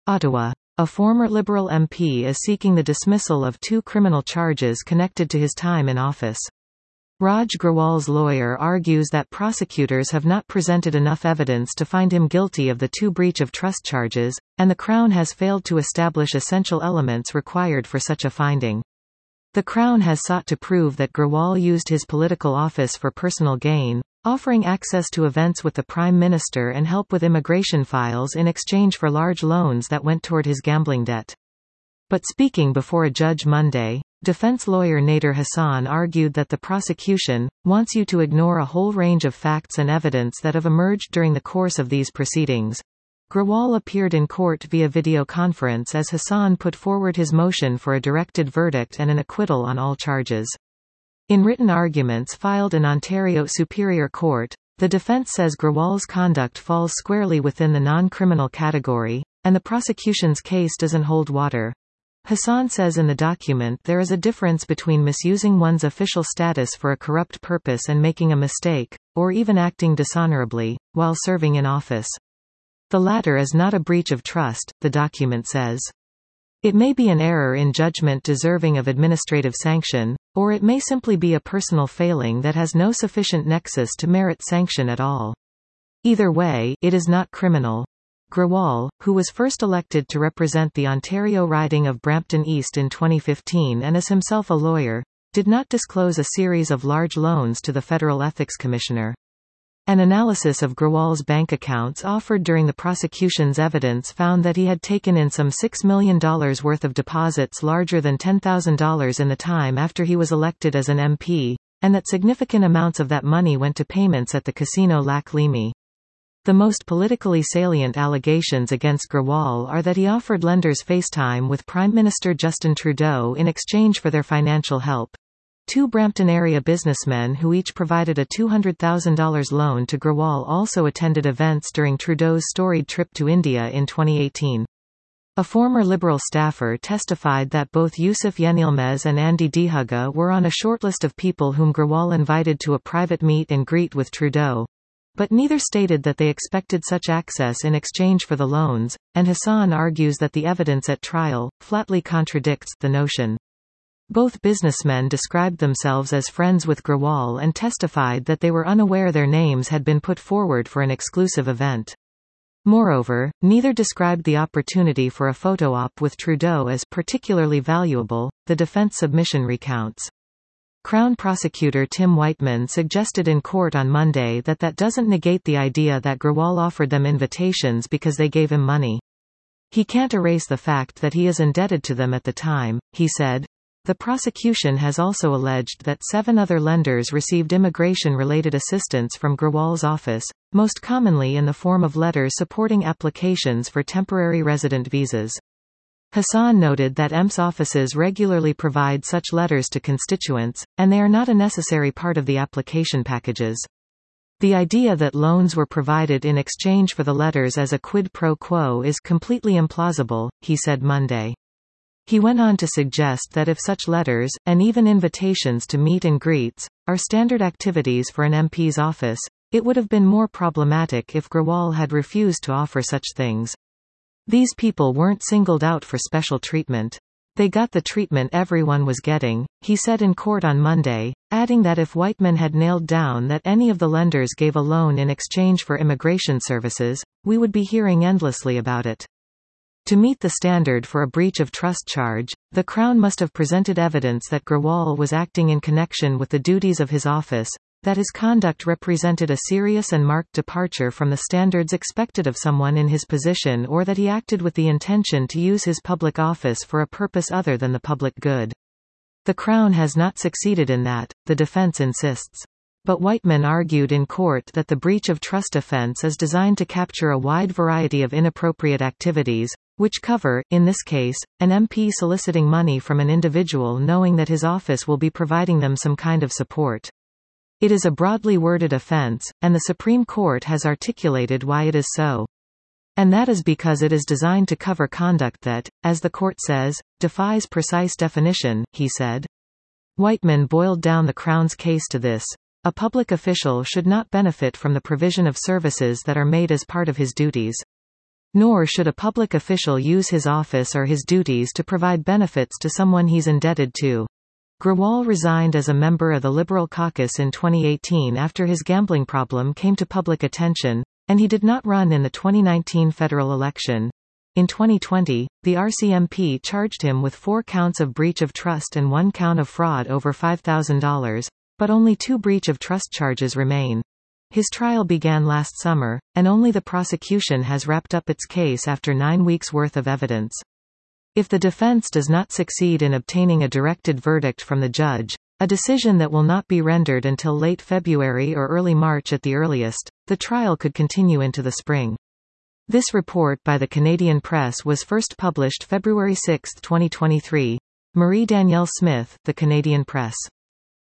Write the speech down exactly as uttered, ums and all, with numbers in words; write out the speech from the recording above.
Ottawa. A former Liberal M P is seeking the dismissal of two criminal charges connected to his time in office. Raj Grawal's lawyer argues that prosecutors have not presented enough evidence to find him guilty of the two breach of trust charges, and the Crown has failed to establish essential elements required for such a finding. The Crown has sought to prove that Grawal used his political office for personal gain, offering access to events with the Prime Minister and help with immigration files in exchange for large loans that went toward his gambling debt. But speaking before a judge Monday, defense lawyer Nader Hassan argued that the prosecution wants you to ignore a whole range of facts and evidence that have emerged during the course of these proceedings. Grawal appeared in court via video conference as Hassan put forward his motion for a directed verdict and an acquittal on all charges. In written arguments filed in Ontario Superior Court, the defence says Grawal's conduct falls squarely within the non-criminal category, and the prosecution's case doesn't hold water. Hassan says in the document there is a difference between misusing one's official status for a corrupt purpose and making a mistake, or even acting dishonorably, while serving in office. The latter is not a breach of trust, the document says. It may be an error in judgment deserving of administrative sanction, or it may simply be a personal failing that has no sufficient nexus to merit sanction at all. Either way, it is not criminal. Grawal, who was first elected to represent the Ontario riding of Brampton East in twenty fifteen and is himself a lawyer, did not disclose a series of large loans to the Federal Ethics Commissioner. An analysis of Grawal's bank accounts offered during the prosecution's evidence found that he had taken in some six million dollars worth of deposits larger than ten thousand dollars in the time after he was elected as an M P, and that significant amounts of that money went to payments at the Casino Lac Leamy. The most politically salient allegations against Grawal are that he offered lenders FaceTime with Prime Minister Justin Trudeau in exchange for their financial help. Two Brampton-area businessmen who each provided a two hundred thousand dollars loan to Grawal also attended events during Trudeau's storied trip to India in twenty eighteen. A former Liberal staffer testified that both Yusuf Yenilmez and Andy Dihaga were on a shortlist of people whom Grawal invited to a private meet and greet with Trudeau. But neither stated that they expected such access in exchange for the loans, and Hassan argues that the evidence at trial flatly contradicts the notion. Both businessmen described themselves as friends with Grawal and testified that they were unaware their names had been put forward for an exclusive event. Moreover, neither described the opportunity for a photo op with Trudeau as particularly valuable, the defense submission recounts. Crown prosecutor Tim Whiteman suggested in court on Monday that that doesn't negate the idea that Grawal offered them invitations because they gave him money. He can't erase the fact that he is indebted to them at the time, he said. The prosecution has also alleged that seven other lenders received immigration-related assistance from Grawal's office, most commonly in the form of letters supporting applications for temporary resident visas. Hassan noted that E M P's offices regularly provide such letters to constituents, and they are not a necessary part of the application packages. The idea that loans were provided in exchange for the letters as a quid pro quo is completely implausible, he said Monday. He went on to suggest that if such letters, and even invitations to meet and greets, are standard activities for an M P's office, it would have been more problematic if Grawal had refused to offer such things. These people weren't singled out for special treatment. They got the treatment everyone was getting, he said in court on Monday, adding that if Whiteman had nailed down that any of the lenders gave a loan in exchange for immigration services, we would be hearing endlessly about it. To meet the standard for a breach of trust charge, the Crown must have presented evidence that Grawal was acting in connection with the duties of his office, that his conduct represented a serious and marked departure from the standards expected of someone in his position, or that he acted with the intention to use his public office for a purpose other than the public good. The Crown has not succeeded in that, the defense insists. But Whiteman argued in court that the breach of trust offense is designed to capture a wide variety of inappropriate activities, which cover, in this case, an M P soliciting money from an individual knowing that his office will be providing them some kind of support. It is a broadly worded offense, and the Supreme Court has articulated why it is so. And that is because it is designed to cover conduct that, as the court says, defies precise definition, he said. Whiteman boiled down the Crown's case to this: a public official should not benefit from the provision of services that are made as part of his duties. Nor should a public official use his office or his duties to provide benefits to someone he's indebted to. Grewal resigned as a member of the Liberal caucus in twenty eighteen after his gambling problem came to public attention, and he did not run in the twenty nineteen federal election. In twenty twenty, the R C M P charged him with four counts of breach of trust and one count of fraud over five thousand dollars, but only two breach of trust charges remain. His trial began last summer, and only the prosecution has wrapped up its case after nine weeks' worth of evidence. If the defense does not succeed in obtaining a directed verdict from the judge, a decision that will not be rendered until late February or early March at the earliest, the trial could continue into the spring. This report by the Canadian Press was first published February sixth, twenty twenty-three. Marie Danielle Smith, The Canadian Press.